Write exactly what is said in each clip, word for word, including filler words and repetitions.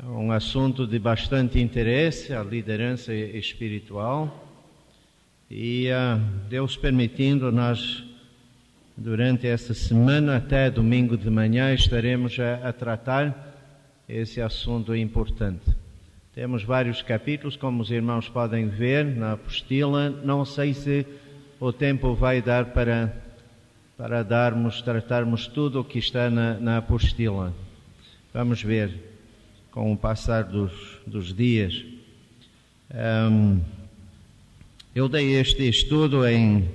um assunto de bastante interesse, a liderança espiritual. E uh, Deus permitindo, nós, durante esta semana, até domingo de manhã, estaremos a, a tratar esse assunto importante. Temos vários capítulos, como os irmãos podem ver na apostila. Não sei se o tempo vai dar para, para darmos, tratarmos tudo o que está na, na apostila. Vamos ver com o passar dos, dos dias. Um, eu dei este estudo em,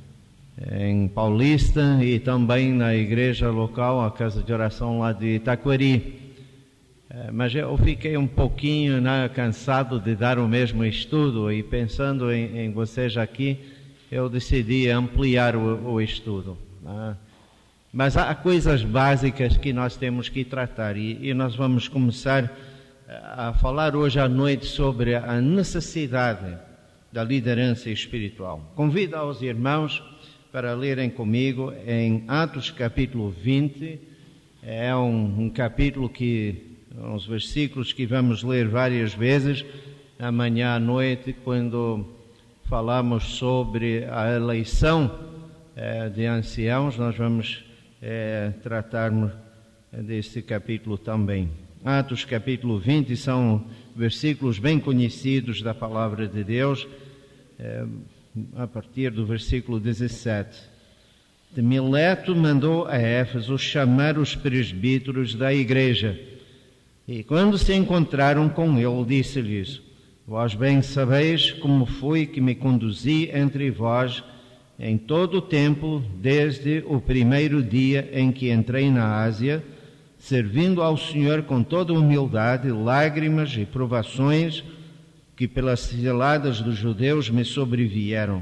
em Paulista e também na igreja local, a casa de oração lá de Itaquari. Mas eu fiquei um pouquinho né, cansado de dar o mesmo estudo e pensando em, em vocês aqui, eu decidi ampliar o, o estudo. Né? Mas há coisas básicas que nós temos que tratar e, e nós vamos começar a falar hoje à noite sobre a necessidade da liderança espiritual. Convido aos irmãos para lerem comigo em Atos capítulo vinte. É um, um capítulo que, uns versículos que vamos ler várias vezes, amanhã à noite, quando falamos sobre a eleição eh, de anciãos, nós vamos eh, tratarmos deste capítulo também. Atos capítulo vinte são versículos bem conhecidos da palavra de Deus, eh, a partir do versículo dezessete. De Mileto mandou a Éfeso chamar os presbíteros da igreja, e quando se encontraram com ele, disse-lhes: Vós bem sabeis como foi que me conduzi entre vós em todo o tempo, desde o primeiro dia em que entrei na Ásia, servindo ao Senhor com toda humildade, lágrimas e provações que pelas ciladas dos judeus me sobrevieram,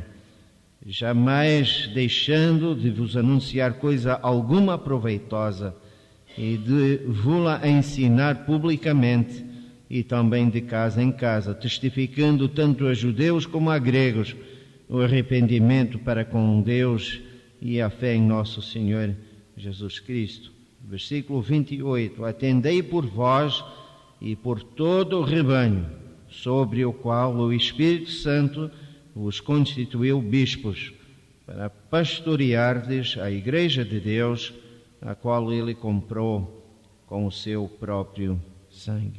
jamais deixando de vos anunciar coisa alguma proveitosa e de vos-la ensinar publicamente e também de casa em casa, testificando tanto a judeus como a gregos o arrependimento para com Deus e a fé em nosso Senhor Jesus Cristo. Versículo vinte e oito. Atendei por vós e por todo o rebanho, sobre o qual o Espírito Santo vos constituiu bispos, para pastoreardes a igreja de Deus, a qual ele comprou com o seu próprio sangue.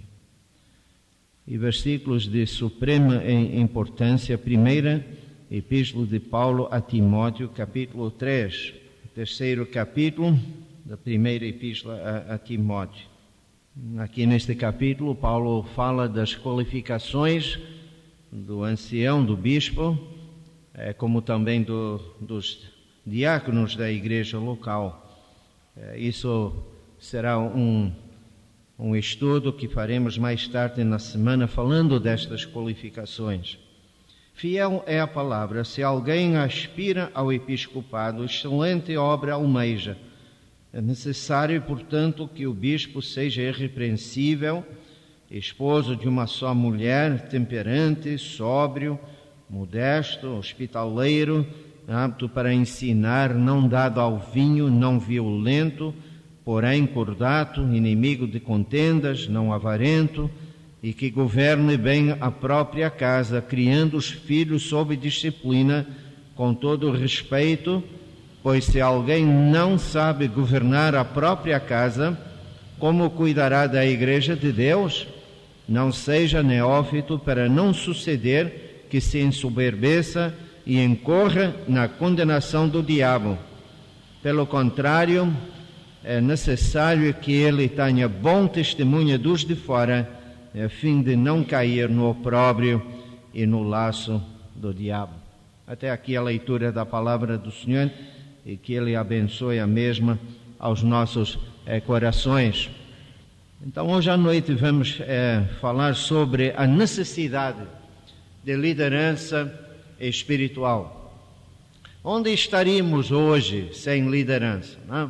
E versículos de suprema importância, primeira epístola de Paulo a Timóteo, capítulo três, terceiro capítulo da primeira epístola a, a Timóteo. Aqui neste capítulo, Paulo fala das qualificações do ancião, do bispo, é, como também do, dos diáconos da igreja local. É, isso será um, um estudo que faremos mais tarde na semana, falando destas qualificações. Fiel é a palavra. Se alguém aspira ao episcopado, excelente obra almeja. É necessário, portanto, que o bispo seja irrepreensível, esposo de uma só mulher, temperante, sóbrio, modesto, hospitaleiro, apto para ensinar, não dado ao vinho, não violento, porém cordato, inimigo de contendas, não avarento, e que governe bem a própria casa, criando os filhos sob disciplina, com todo o respeito, pois se alguém não sabe governar a própria casa, como cuidará da igreja de Deus? Não seja neófito para não suceder que se ensoberbeça e incorra na condenação do diabo. Pelo contrário, é necessário que ele tenha bom testemunho dos de fora, a fim de não cair no opróbrio e no laço do diabo. Até aqui a leitura da palavra do Senhor, e que Ele abençoe a mesma aos nossos eh, corações. Então, hoje à noite vamos eh, falar sobre a necessidade de liderança espiritual. Onde estaríamos hoje sem liderança? Não?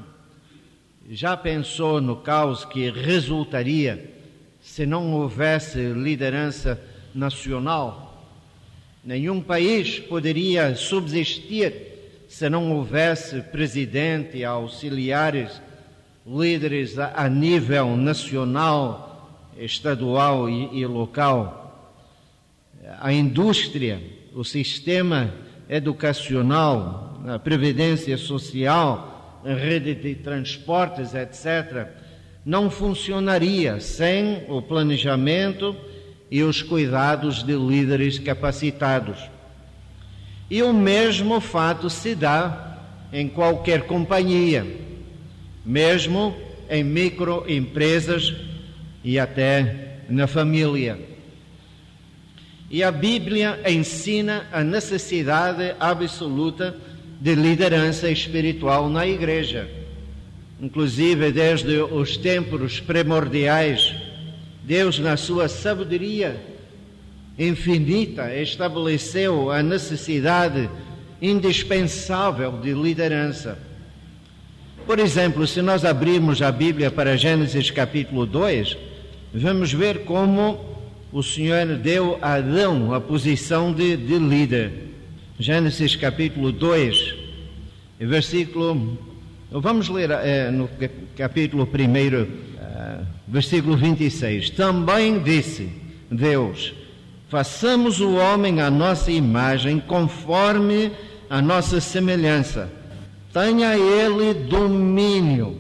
Já pensou no caos que resultaria se não houvesse liderança nacional? Nenhum país poderia subsistir se não houvesse presidente, auxiliares, líderes a nível nacional estadual e, e local, a indústria, o sistema educacional, a previdência social, a rede de transportes, etcétera, não funcionaria sem o planejamento e os cuidados de líderes capacitados. E o mesmo fato se dá em qualquer companhia, mesmo em microempresas e até na família. E a Bíblia ensina a necessidade absoluta de liderança espiritual na igreja. Inclusive, desde os tempos primordiais, Deus, na sua sabedoria infinita, estabeleceu a necessidade indispensável de liderança. Por exemplo, se nós abrirmos a Bíblia para Gênesis capítulo dois, vamos ver como o Senhor deu a Adão a posição de, de líder. Gênesis capítulo dois, versículo... Vamos ler é, no capítulo primeiro, é, versículo vinte e seis. Também disse Deus: façamos o homem à nossa imagem, conforme a nossa semelhança. Tenha ele domínio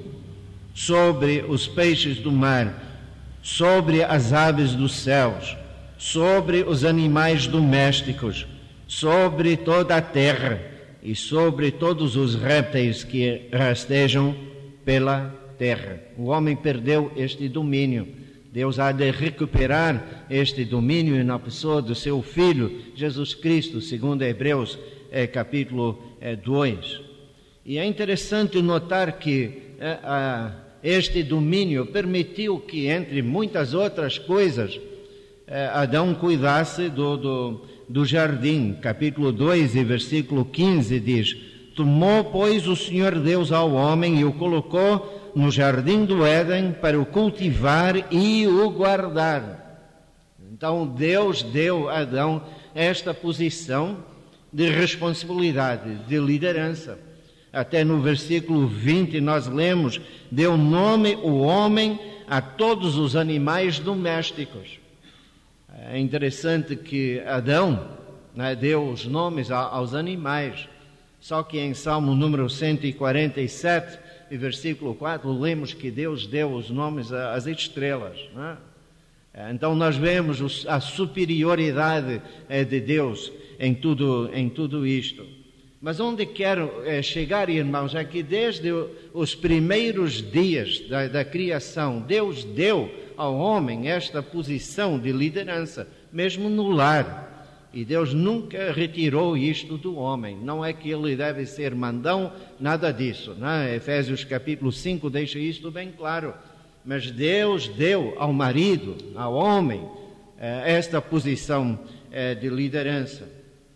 sobre os peixes do mar, sobre as aves dos céus, sobre os animais domésticos, sobre toda a terra e sobre todos os répteis que rastejam pela terra. O homem perdeu este domínio. Deus há de recuperar este domínio na pessoa do seu Filho, Jesus Cristo, segundo Hebreus é, capítulo é, dois. E é interessante notar que é, a, este domínio permitiu que, entre muitas outras coisas, é, Adão cuidasse do, do, do jardim. Capítulo dois e versículo quinze diz: tomou, pois, o Senhor Deus ao homem e o colocou no jardim do Éden para o cultivar e o guardar. Então Deus deu a Adão esta posição de responsabilidade, de liderança. Até no versículo vinte nós lemos: deu nome o homem a todos os animais domésticos. É interessante que Adão, né, deu os nomes a, aos animais. Só que em Salmo número cento e quarenta e sete, e versículo quatro, lemos que Deus deu os nomes às estrelas. Né? Então nós vemos a superioridade de Deus em tudo, em tudo isto. Mas onde quero chegar, irmãos, é que desde os primeiros dias da, da criação, Deus deu ao homem esta posição de liderança, mesmo no lar. E Deus nunca retirou isto do homem. Não é que ele deve ser mandão, nada disso. Né? Efésios capítulo cinco deixa isto bem claro. Mas Deus deu ao marido, ao homem, esta posição de liderança.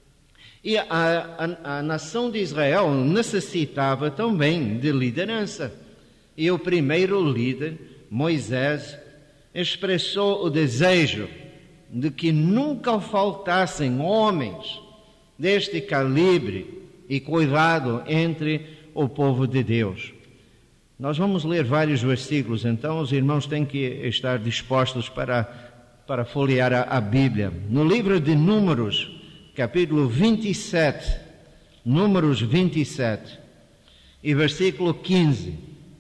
E a, a, a nação de Israel necessitava também de liderança. E o primeiro líder, Moisés, expressou o desejo de que nunca faltassem homens deste calibre e cuidado entre o povo de Deus. Nós vamos ler vários versículos, então os irmãos têm que estar dispostos para, para folhear a, a Bíblia. No livro de Números, capítulo vinte e sete, Números vinte e sete, e versículo quinze.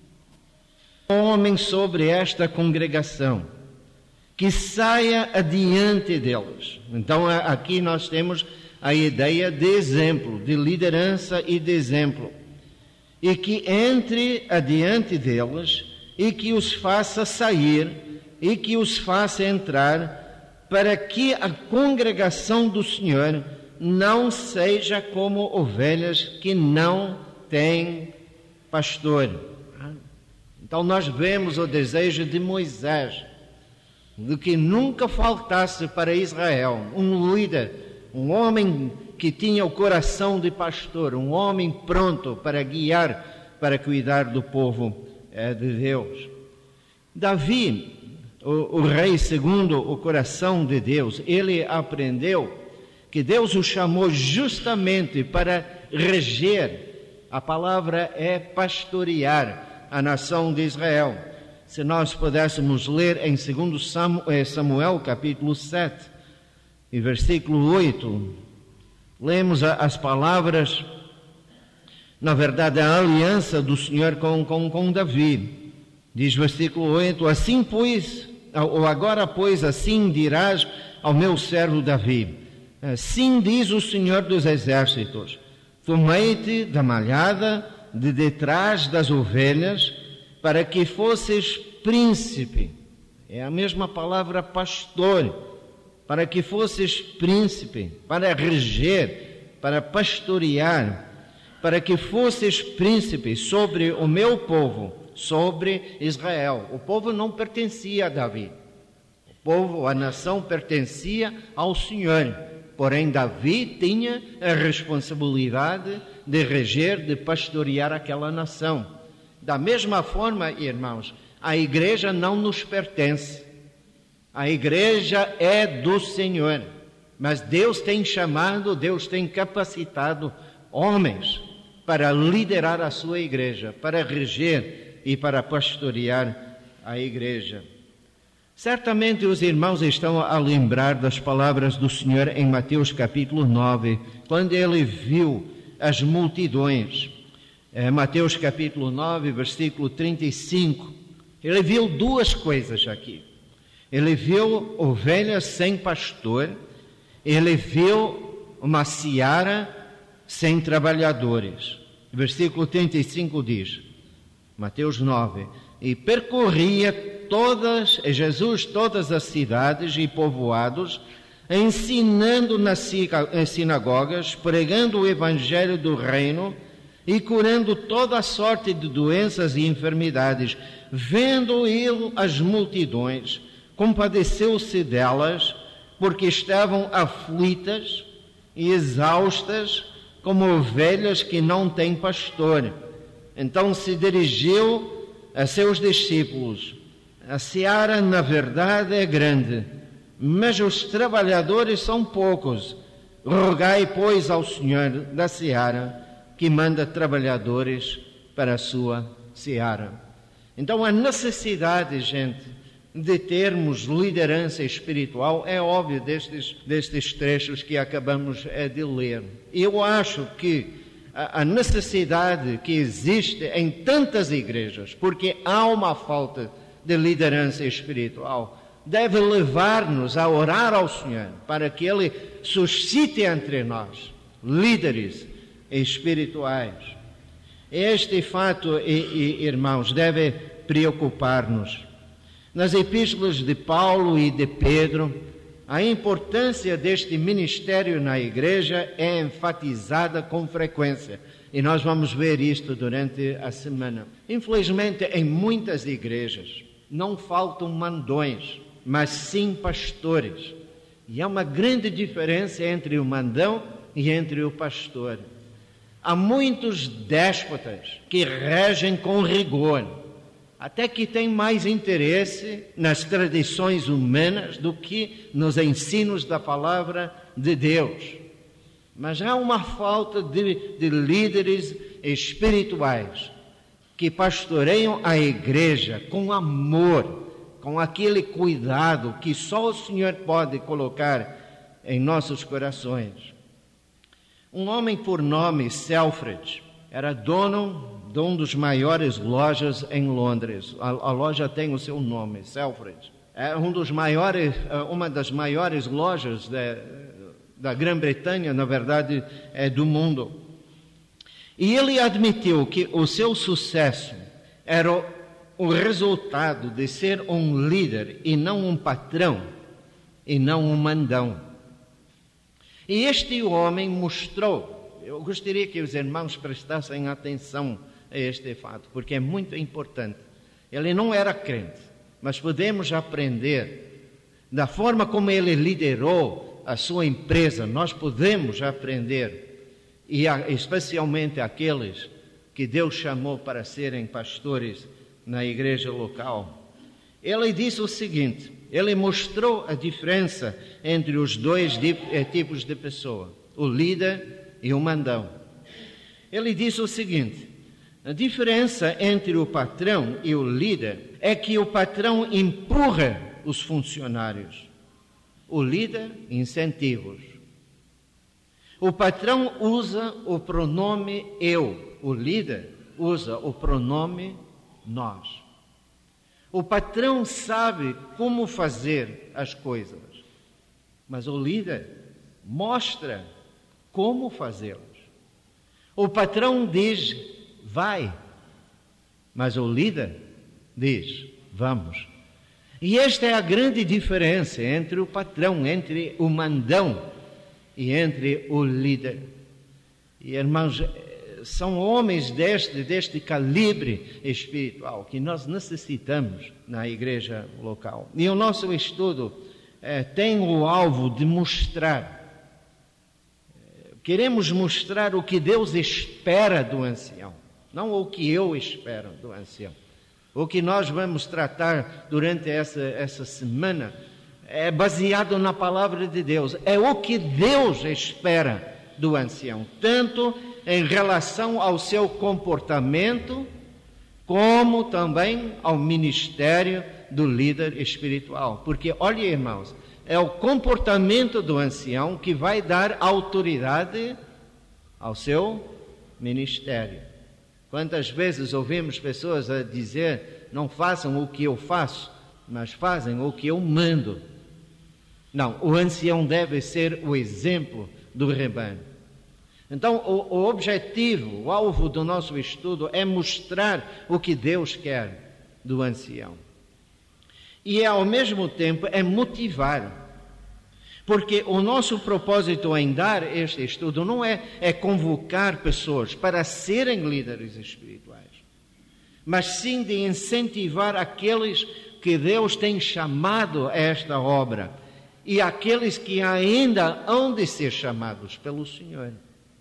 Homem sobre esta congregação, que saia adiante deles. Então aqui nós temos a ideia de exemplo, de liderança e de exemplo. E que entre adiante deles e que os faça sair e que os faça entrar, para que a congregação do Senhor não seja como ovelhas que não têm pastor. Então nós vemos o desejo de Moisés, de que nunca faltasse para Israel um líder, um homem que tinha o coração de pastor, um homem pronto para guiar, para cuidar do povo é, de Deus. Davi, o, o rei segundo o coração de Deus, ele aprendeu que Deus o chamou justamente para reger. A palavra é pastorear a nação de Israel. Se nós pudéssemos ler em dois Samuel, capítulo sete, e versículo oito, lemos as palavras, na verdade, a aliança do Senhor com, com, com Davi. Diz versículo oito, assim pois, ou agora pois, assim dirás ao meu servo Davi, assim diz o Senhor dos exércitos, tomei-te da malhada de detrás das ovelhas, para que fosses príncipe, é a mesma palavra pastor, para que fosses príncipe, para reger, para pastorear, para que fosses príncipe sobre o meu povo, sobre Israel. O povo não pertencia a Davi, o povo, a nação pertencia ao Senhor, porém Davi tinha a responsabilidade de reger, de pastorear aquela nação. Da mesma forma, irmãos, a igreja não nos pertence. A igreja é do Senhor, mas Deus tem chamado, Deus tem capacitado homens para liderar a sua igreja, para reger e para pastorear a igreja. Certamente os irmãos estão a lembrar das palavras do Senhor em Mateus capítulo nove, quando ele viu as multidões. É, Mateus capítulo nove, versículo trinta e cinco. Ele viu duas coisas aqui. Ele viu ovelhas sem pastor, ele viu uma seara sem trabalhadores. Versículo trinta e cinco diz, Mateus nove, e percorria todas, Jesus, todas as cidades e povoados, ensinando nas sinagogas, pregando o evangelho do reino e curando toda a sorte de doenças e enfermidades. Vendo ele as multidões, compadeceu-se delas, porque estavam aflitas e exaustas, como ovelhas que não têm pastor. Então se dirigiu a seus discípulos, a seara na verdade é grande, mas os trabalhadores são poucos. Rogai, pois, ao Senhor da seara, que manda trabalhadores para a sua seara. Então a necessidade, gente, de termos liderança espiritual é óbvio destes, destes trechos que acabamos de ler. Eu acho que a necessidade que existe em tantas igrejas, porque há uma falta de liderança espiritual, deve levar-nos a orar ao Senhor para que Ele suscite entre nós líderes espirituais. Este fato, irmãos, deve preocupar-nos. Nas epístolas de Paulo e de Pedro, a importância deste ministério na igreja é enfatizada com frequência. E nós vamos ver isto durante a semana. Infelizmente, em muitas igrejas, não faltam mandões, mas sim pastores. E há uma grande diferença entre o mandão e entre o pastor. Há muitos déspotas que regem com rigor, até que têm mais interesse nas tradições humanas do que nos ensinos da palavra de Deus. Mas há uma falta de, de líderes espirituais que pastoreiam a igreja com amor, com aquele cuidado que só o Senhor pode colocar em nossos corações. Um homem por nome Selfridge era dono de um dos maiores lojas em Londres. A, a loja tem o seu nome, Selfridge. É um dos maiores, uma das maiores lojas de, da Grã-Bretanha, na verdade, é do mundo. E ele admitiu que o seu sucesso era o, o resultado de ser um líder e não um patrão, e não um mandão. E este homem mostrou, eu gostaria que os irmãos prestassem atenção a este fato, porque é muito importante. Ele não era crente, mas podemos aprender da forma como ele liderou a sua empresa. Nós podemos aprender, e especialmente aqueles que Deus chamou para serem pastores na igreja local. Ele disse o seguinte, ele mostrou a diferença entre os dois tipos de pessoa, o líder e o mandão. Ele disse o seguinte: A diferença entre o patrão e o líder é que o patrão empurra os funcionários, o líder incentiva-os. O patrão usa o pronome eu, o líder usa o pronome nós. O patrão sabe como fazer as coisas, mas o líder mostra como fazê-las. O patrão diz, vai, mas o líder diz, vamos. E esta é a grande diferença entre o patrão, entre o mandão e entre o líder. E, irmãos, são homens deste, deste calibre espiritual que nós necessitamos na igreja local. E o nosso estudo eh, tem o alvo de mostrar, queremos mostrar o que Deus espera do ancião, não o que eu espero do ancião. O que nós vamos tratar durante essa, essa semana é baseado na palavra de Deus. É o que Deus espera do ancião, tanto em relação ao seu comportamento, como também ao ministério do líder espiritual. Porque, olha, irmãos, é o comportamento do ancião que vai dar autoridade ao seu ministério. Quantas vezes ouvimos pessoas a dizer, não façam o que eu faço, mas fazem o que eu mando. Não, o ancião deve ser o exemplo do rebanho. Então, o, o objetivo, o alvo do nosso estudo é mostrar o que Deus quer do ancião. E, ao mesmo tempo, é motivar. Porque o nosso propósito em dar este estudo não é, é convocar pessoas para serem líderes espirituais, mas sim de incentivar aqueles que Deus tem chamado a esta obra e aqueles que ainda hão de ser chamados pelo Senhor.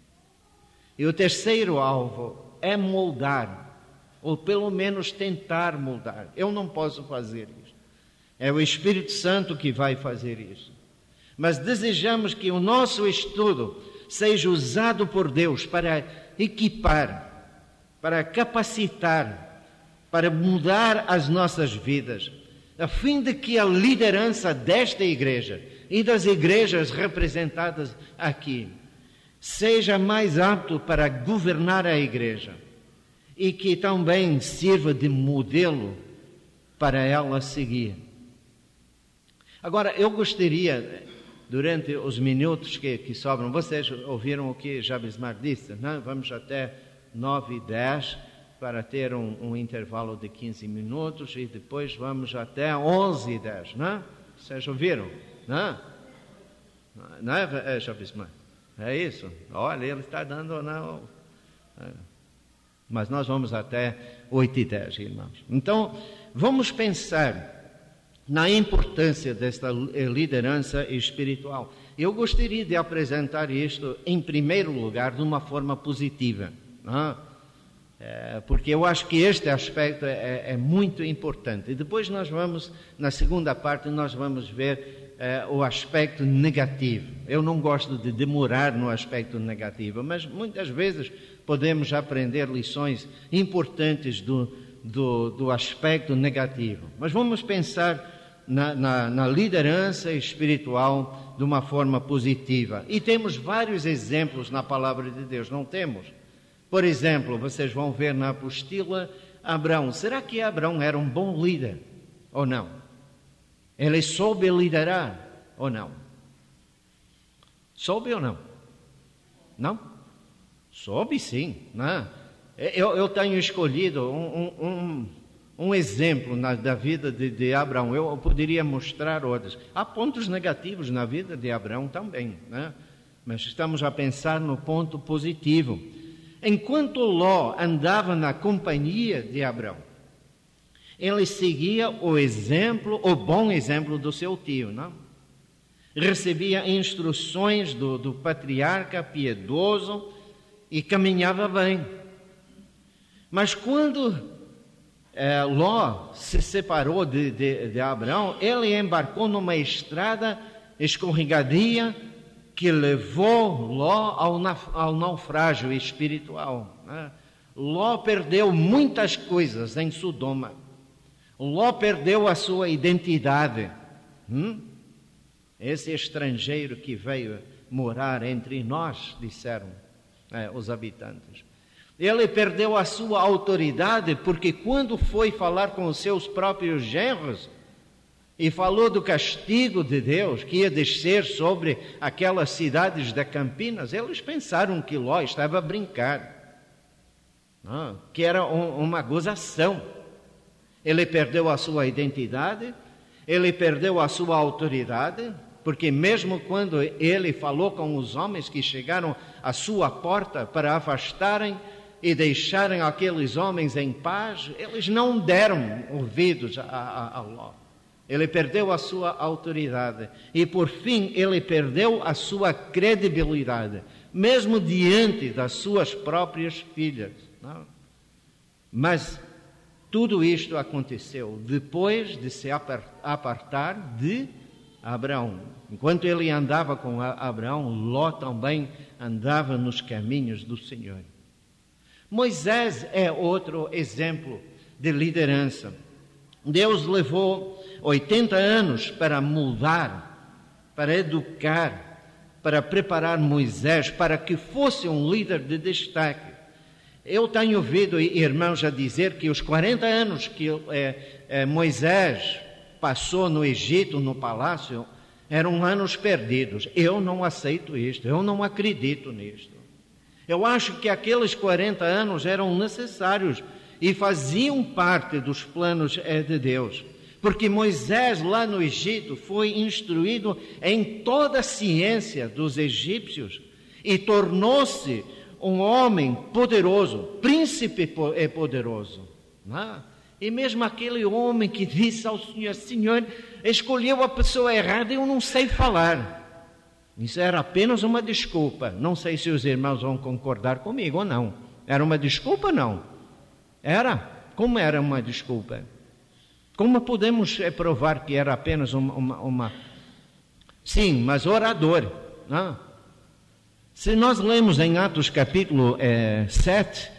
E o terceiro alvo é moldar, ou pelo menos tentar moldar. Eu não posso fazer isso. É o Espírito Santo que vai fazer isso. Mas desejamos que o nosso estudo seja usado por Deus para equipar, para capacitar, para mudar as nossas vidas, a fim de que a liderança desta igreja e das igrejas representadas aqui seja mais apto para governar a igreja e que também sirva de modelo para ela seguir. Agora, eu gostaria, durante os minutos que, que sobram, vocês ouviram o que Jabismar disse, não? Vamos até nove e dez para ter um, um intervalo de quinze minutos e depois vamos até onze e dez, não? Vocês ouviram? Não, não é, Jabismar? É isso? Olha, ele está dando, não. Mas nós vamos até oito e dez, irmãos. Então, vamos pensar na importância desta liderança espiritual. Eu gostaria de apresentar isto, em primeiro lugar, de uma forma positiva, não? É, porque eu acho que este aspecto é, é muito importante. E depois nós vamos, na segunda parte, nós vamos ver é, o aspecto negativo. Eu não gosto de demorar no aspecto negativo, mas muitas vezes podemos aprender lições importantes do, do, do aspecto negativo. Mas vamos pensar Na, na, na liderança espiritual de uma forma positiva. E temos vários exemplos na palavra de Deus, não temos? Por exemplo, vocês vão ver na apostila Abraão. Será que Abraão era um bom líder ou não? Ele soube liderar ou não? Soube ou não? Não? Soube sim, não? Eu, eu tenho escolhido um... um, um Um exemplo na, da vida de, de Abraão. Eu, eu poderia mostrar outros. Há pontos negativos na vida de Abraão também, né? Mas estamos a pensar no ponto positivo. Enquanto Ló andava na companhia de Abraão, ele seguia o exemplo, o bom exemplo do seu tio, não? Recebia instruções do, do patriarca piedoso e caminhava bem. Mas quando É, Ló se separou de, de, de Abraão, ele embarcou numa estrada escorregadia que levou Ló ao, ao naufrágio espiritual, né? Ló perdeu muitas coisas em Sodoma. Ló perdeu a sua identidade. Hum? Esse estrangeiro que veio morar entre nós, disseram é, os habitantes. Ele perdeu a sua autoridade, porque quando foi falar com os seus próprios genros e falou do castigo de Deus que ia descer sobre aquelas cidades da Campinas, eles pensaram que Ló estava a brincar, não, que era um, uma gozação. Ele perdeu a sua identidade, ele perdeu a sua autoridade, porque mesmo quando ele falou com os homens que chegaram à sua porta para afastarem e deixarem aqueles homens em paz, eles não deram ouvidos a, a, a Ló. Ele perdeu a sua autoridade e, por fim, ele perdeu a sua credibilidade, mesmo diante das suas próprias filhas. Não? Mas tudo isto aconteceu depois de se apartar de Abraão. Enquanto ele andava com Abraão, Ló também andava nos caminhos do Senhor. Moisés é outro exemplo de liderança. Deus levou oitenta anos para moldar, para educar, para preparar Moisés para que fosse um líder de destaque. Eu tenho ouvido irmãos a dizer que os quarenta anos que é, é, Moisés passou no Egito, no palácio, eram anos perdidos. Eu não aceito isto, eu não acredito nisto. Eu acho que aqueles quarenta anos eram necessários e faziam parte dos planos de Deus. Porque Moisés, lá no Egito, foi instruído em toda a ciência dos egípcios e tornou-se um homem poderoso, príncipe poderoso. Não? E mesmo aquele homem que disse ao Senhor, Senhor, escolheu a pessoa errada, eu não sei falar. Isso era apenas uma desculpa. Não sei se os irmãos vão concordar comigo ou não. Era uma desculpa ou não? Era? Como era uma desculpa? Como podemos provar que era apenas uma... uma, uma... Sim, mas orador. Não? Se nós lemos em Atos capítulo é, sete,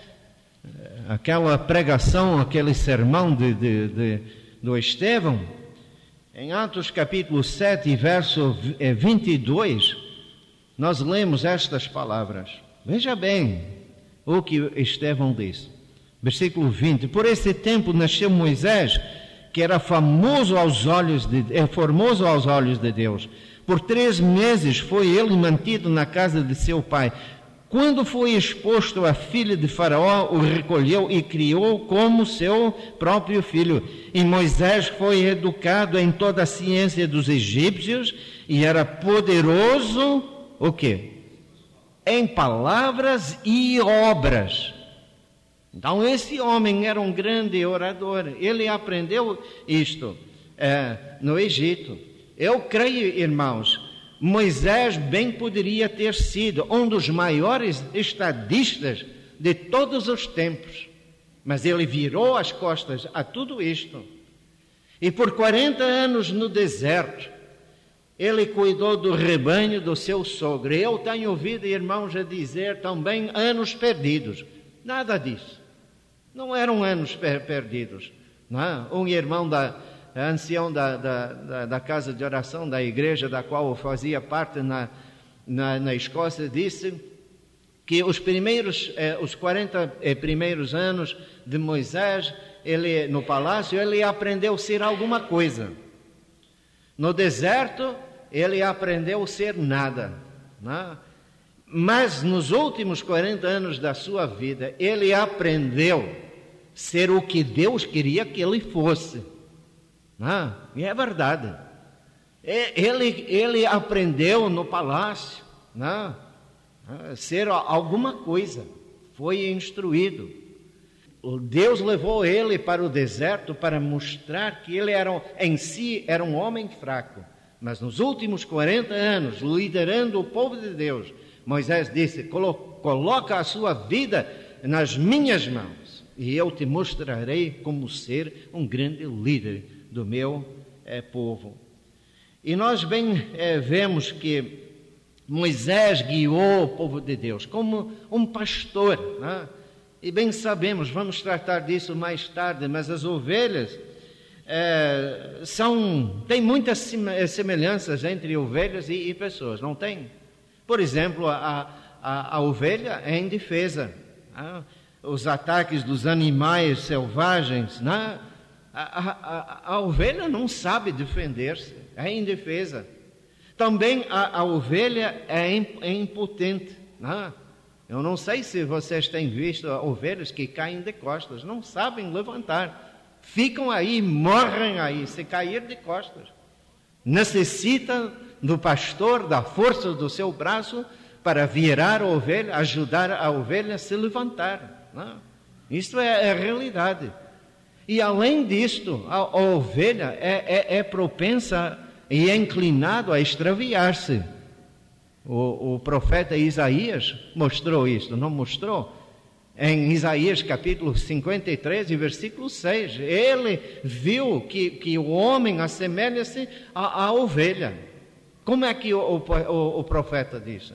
aquela pregação, aquele sermão de, de, de, do Estevão, em Atos capítulo sete, verso vinte e dois, nós lemos estas palavras. Veja bem o que Estevão diz. Versículo vinte. Por esse tempo nasceu Moisés, que era famoso aos olhos de, é formoso aos olhos de Deus. Por três meses foi ele mantido na casa de seu pai. Quando foi exposto, a filha de Faraó o recolheu e criou como seu próprio filho. E Moisés foi educado em toda a ciência dos egípcios e era poderoso, o quê? Em palavras e obras. Então esse homem era um grande orador. Ele aprendeu isto é, no Egito. Eu creio, irmãos, Moisés bem poderia ter sido um dos maiores estadistas de todos os tempos, mas ele virou as costas a tudo isto. E por quarenta anos no deserto, ele cuidou do rebanho do seu sogro. Eu tenho ouvido irmãos a dizer também anos perdidos. Nada disso. Não eram anos per- perdidos. Não? Um irmão da... ancião da, da, da, da casa de oração da igreja da qual eu fazia parte na, na, na Escócia, disse que os primeiros, eh, os quarenta eh, primeiros anos de Moisés, ele, no palácio, ele aprendeu a ser alguma coisa. No deserto, ele aprendeu a ser nada. Não? Mas nos últimos quarenta anos da sua vida, ele aprendeu a ser o que Deus queria que ele fosse. Ah, e é verdade. Ele, ele aprendeu no palácio, não, a ser alguma coisa, foi instruído. Deus levou ele para o deserto para mostrar que ele era, em si era um homem fraco. Mas nos últimos quarenta anos, liderando o povo de Deus, Moisés disse, coloca a sua vida nas minhas mãos e eu te mostrarei como ser um grande líder do meu é, povo. E nós bem é, vemos que Moisés guiou o povo de Deus como um pastor, né? E bem sabemos, vamos tratar disso mais tarde, mas as ovelhas é, são, tem muitas semelhanças entre ovelhas e, e pessoas, não tem? Por exemplo, a, a, a ovelha é indefesa. Ah, os ataques dos animais selvagens, né? a, a, a, a ovelha não sabe defender-se, é indefesa. Também a, a ovelha é, é impotente. Né? Eu não sei se vocês têm visto ovelhas que caem de costas, não sabem levantar, ficam aí, morrem aí, se cair de costas. Necessita do pastor, da força do seu braço, para virar a ovelha, ajudar a ovelha a se levantar. Não? Isto é a realidade. E além disto, a, a ovelha é, é, é propensa e é inclinada a extraviar-se. O, o profeta Isaías mostrou isso, não mostrou? Em Isaías capítulo cinquenta e três, versículo seis, ele viu que, que o homem assemelha-se à, à ovelha. Como é que o, o, o profeta disse?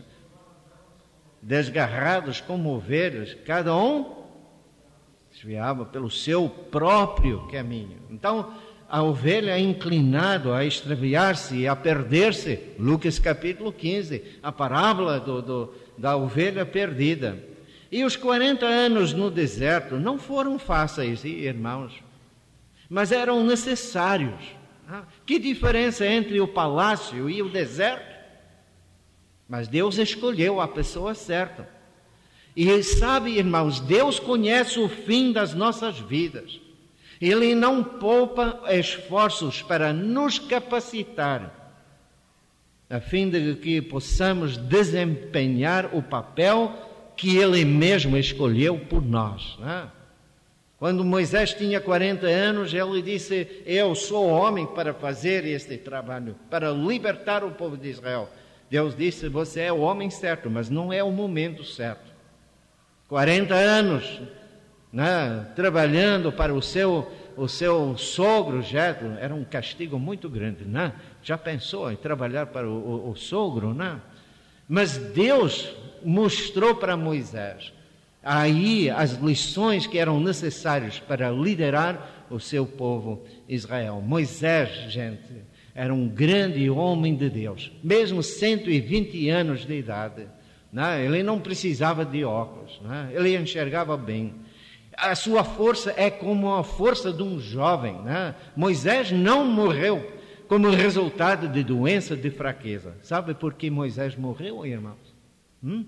Desgarrados como ovelhas, cada um desviava pelo seu próprio caminho. Então, a ovelha é inclinada a extraviar-se e a perder-se. Lucas capítulo quinze, a parábola do, do, da ovelha perdida. E os quarenta anos no deserto não foram fáceis, irmãos, mas eram necessários. Que diferença entre o palácio e o deserto? Mas Deus escolheu a pessoa certa. E sabe, irmãos, Deus conhece o fim das nossas vidas. Ele não poupa esforços para nos capacitar, a fim de que possamos desempenhar o papel que Ele mesmo escolheu por nós. Né? Quando Moisés tinha quarenta anos, ele disse: eu sou homem para fazer este trabalho, para libertar o povo de Israel. Deus disse: você é o homem certo, mas não é o momento certo. quarenta anos, né, trabalhando para o seu, o seu sogro Jetro, era um castigo muito grande, né? Já pensou em trabalhar para o, o, o sogro, né? Mas Deus mostrou para Moisés aí as lições que eram necessárias para liderar o seu povo Israel. Moisés, gente, era um grande homem de Deus, mesmo cento e vinte anos de idade, né? Ele não precisava de óculos, né? Ele enxergava bem. A sua força é como a força de um jovem, né? Moisés não morreu como resultado de doença, de fraqueza. Sabe por que Moisés morreu, irmãos? Hum?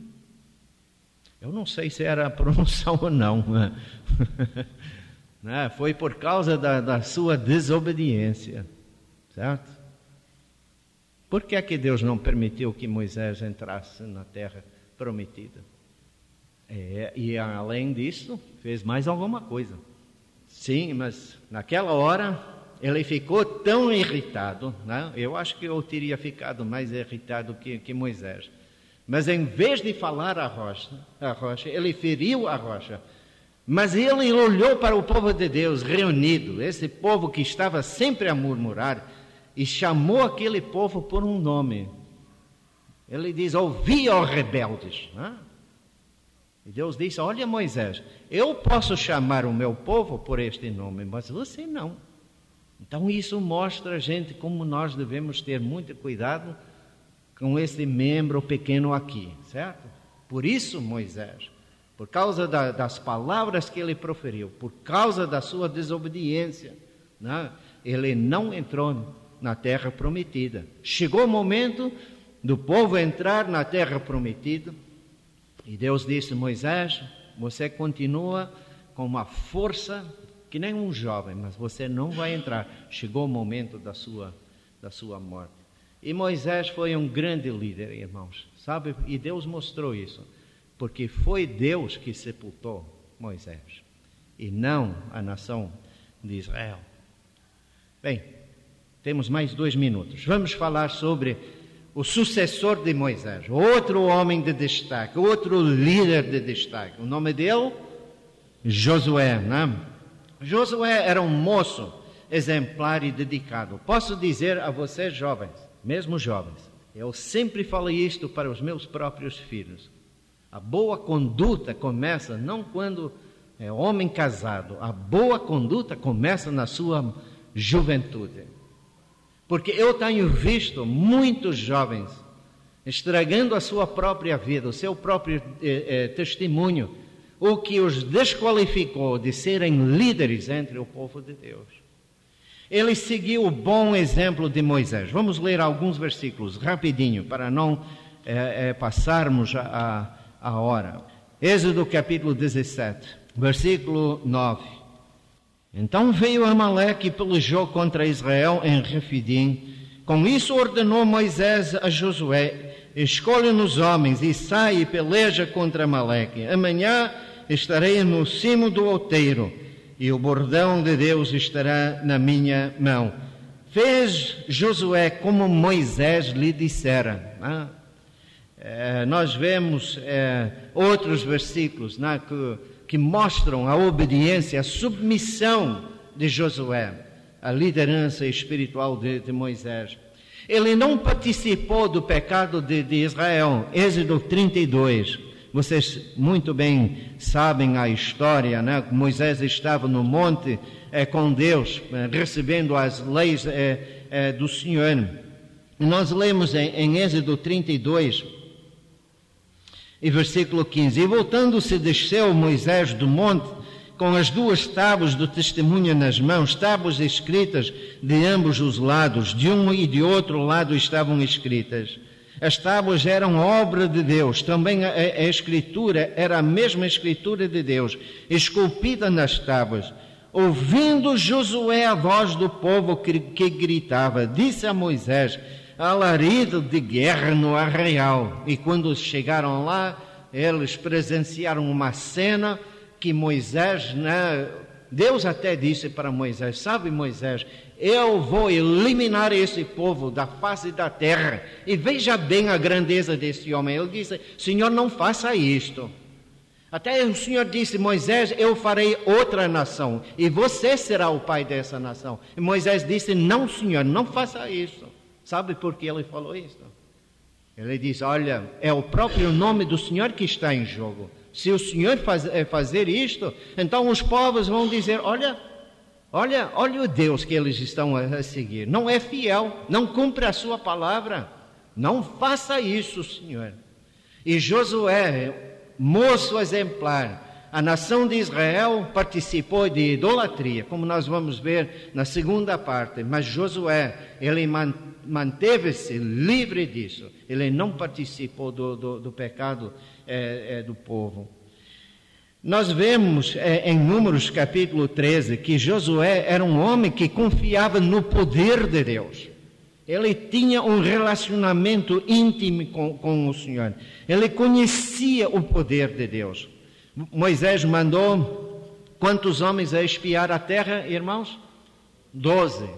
Eu não sei se era a pronúncia ou não. Né? Foi por causa da, da sua desobediência, certo? Por que é que Deus não permitiu que Moisés entrasse na terra prometida? É, e além disso, fez mais alguma coisa. Sim, mas naquela hora ele ficou tão irritado, né? Eu acho que eu teria ficado mais irritado que, que Moisés. Mas em vez de falar a rocha, a rocha, ele feriu a rocha. Mas ele olhou para o povo de Deus reunido, esse povo que estava sempre a murmurar, e chamou aquele povo por um nome. Ele diz: ouvi, ó rebeldes, né? E Deus disse: olha, Moisés, eu posso chamar o meu povo por este nome, mas você não. Então isso mostra a gente como nós devemos ter muito cuidado com esse membro pequeno aqui, certo? Por isso, Moisés, por causa da, das palavras que ele proferiu, por causa da sua desobediência, né, ele não entrou na terra prometida. Chegou o momento do povo entrar na terra prometida, e Deus disse: Moisés, você continua com uma força que nem um jovem, mas você não vai entrar. Chegou o momento da sua, da sua morte. E Moisés foi um grande líder, irmãos, sabe? E Deus mostrou isso, porque foi Deus que sepultou Moisés, e não a nação de Israel. Bem, temos mais dois minutos. Vamos falar sobre o sucessor de Moisés, outro homem de destaque, outro líder de destaque. O nome dele? Josué, né? Josué era um moço exemplar e dedicado. Posso dizer a vocês, jovens, mesmo jovens, eu sempre falei isto para os meus próprios filhos: a boa conduta começa não quando é homem casado, a boa conduta começa na sua juventude. Porque eu tenho visto muitos jovens estragando a sua própria vida, o seu próprio eh, eh, testemunho, o que os desqualificou de serem líderes entre o povo de Deus. Ele seguiu o bom exemplo de Moisés. Vamos ler alguns versículos rapidinho, para não eh, eh, passarmos a, a hora. Êxodo capítulo dezessete, versículo nove. Então veio Amaleque e pelejou contra Israel em Refidim. Com isso ordenou Moisés a Josué: escolhe-nos homens e sai e peleja contra Amaleque. Amanhã estarei no cimo do outeiro e o bordão de Deus estará na minha mão. Fez Josué como Moisés lhe dissera. Ah, é, nós vemos é, outros versículos, né, que, que mostram a obediência, a submissão de Josué, a liderança espiritual de, de Moisés. Ele não participou do pecado de, de Israel. Êxodo trinta e dois. Vocês muito bem sabem a história, né? Moisés estava no monte é, com Deus, é, recebendo as leis é, é, do Senhor. E nós lemos em, em Êxodo trinta e dois, e versículo quinze. E voltando-se, desceu Moisés do monte com as duas tábuas do testemunho nas mãos, tábuas escritas de ambos os lados, de um e de outro lado estavam escritas. As tábuas eram obra de Deus, também a, a escritura era a mesma escritura de Deus, esculpida nas tábuas. Ouvindo Josué a voz do povo que, que gritava, disse a Moisés: alarido de guerra no arraial. E quando chegaram lá, eles presenciaram uma cena que Moisés, né, Deus até disse para Moisés: sabe, Moisés, eu vou eliminar esse povo da face da terra. E veja bem a grandeza desse homem. Ele disse: Senhor, não faça isto. Até o Senhor disse: Moisés, eu farei outra nação e você será o pai dessa nação. E Moisés disse: não, Senhor, não faça isso. Sabe por que ele falou isso? Ele diz: olha, é o próprio nome do Senhor que está em jogo. Se o Senhor faz, fazer isto, então os povos vão dizer: olha, olha, olha o Deus que eles estão a seguir. Não é fiel, não cumpre a sua palavra. Não faça isso, Senhor. E Josué, moço exemplar, a nação de Israel participou de idolatria, como nós vamos ver na segunda parte. Mas Josué, ele manteve-se livre disso. Ele não participou do, do, do pecado É, é, do povo. Nós vemos é, em Números capítulo treze que Josué era um homem que confiava no poder de Deus. Ele tinha um relacionamento íntimo com, com o Senhor. Ele conhecia o poder de Deus. Moisés mandou quantos homens a espiar a terra, irmãos? Doze.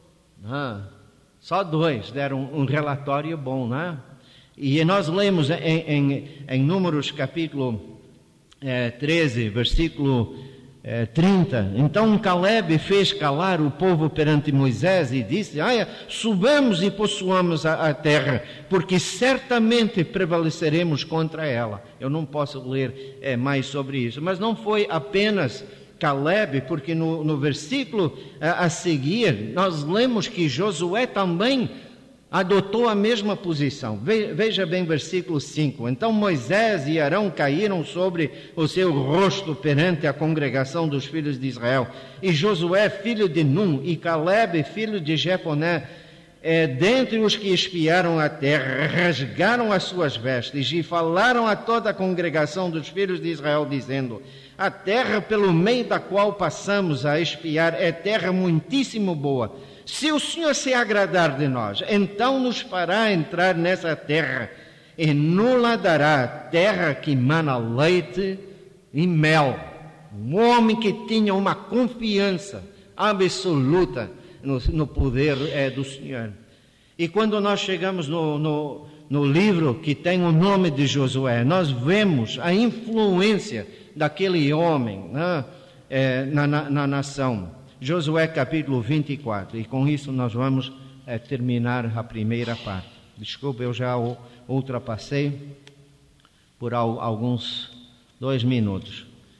Ah, só dois deram um relatório bom, não é? E nós lemos em, em, em Números capítulo eh, treze, versículo eh, trinta. Então Caleb fez calar o povo perante Moisés e disse: ah, subamos e possuamos a, a terra, porque certamente prevaleceremos contra ela. Eu não posso ler eh, mais sobre isso, mas não foi apenas Caleb, porque no, no versículo a, a seguir nós lemos que Josué também adotou a mesma posição. Veja bem versículo cinco. Então Moisés e Arão caíram sobre o seu rosto perante a congregação dos filhos de Israel. E Josué, filho de Num, e Caleb, filho de Jefoné, é, dentre os que espiaram a terra, rasgaram as suas vestes e falaram a toda a congregação dos filhos de Israel, dizendo: a terra pelo meio da qual passamos a espiar é terra muitíssimo boa. Se o Senhor se agradar de nós, então nos fará entrar nessa terra e nos dará terra que mana leite e mel. Um homem que tinha uma confiança absoluta no, no poder é, do Senhor. E quando nós chegamos no, no, no livro que tem o nome de Josué, nós vemos a influência daquele homem, né, é, na, na, na nação. Josué capítulo vinte e quatro, e com isso nós vamos é, terminar a primeira parte. Desculpa, eu já ultrapassei por alguns dois minutos.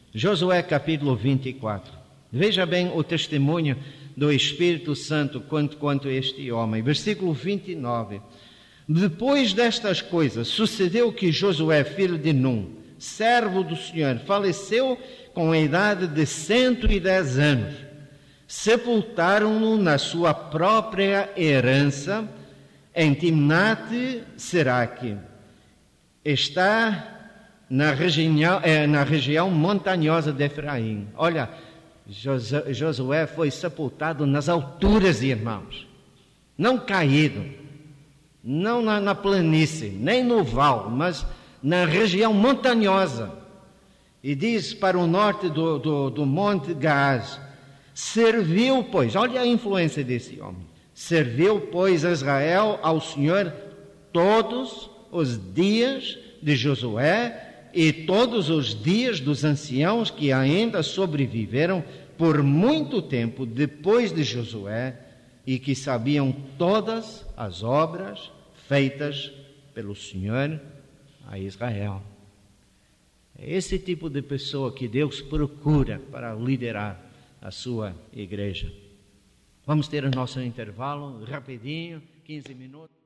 Josué capítulo vinte e quatro. Veja bem o testemunho do Espírito Santo quanto, quanto este homem. Versículo vinte e nove. Depois destas coisas, sucedeu que Josué, filho de Num, servo do Senhor, faleceu com a idade de cento e dez anos. Sepultaram-no na sua própria herança, em Timnat-Seraque. Está na região, é, na região montanhosa de Efraim. Olha, Josué foi sepultado nas alturas, irmãos. Não caído, não na, na planície, nem no val, mas na região montanhosa. E diz para o norte do, do, do Monte Gaás. Serviu, pois, olha a influência desse homem. Serviu, pois, Israel ao Senhor todos os dias de Josué e todos os dias dos anciãos que ainda sobreviveram por muito tempo depois de Josué e que sabiam todas as obras feitas pelo Senhor a Israel. É esse tipo de pessoa que Deus procura para liderar a sua igreja. Vamos ter o nosso intervalo rapidinho, quinze minutos.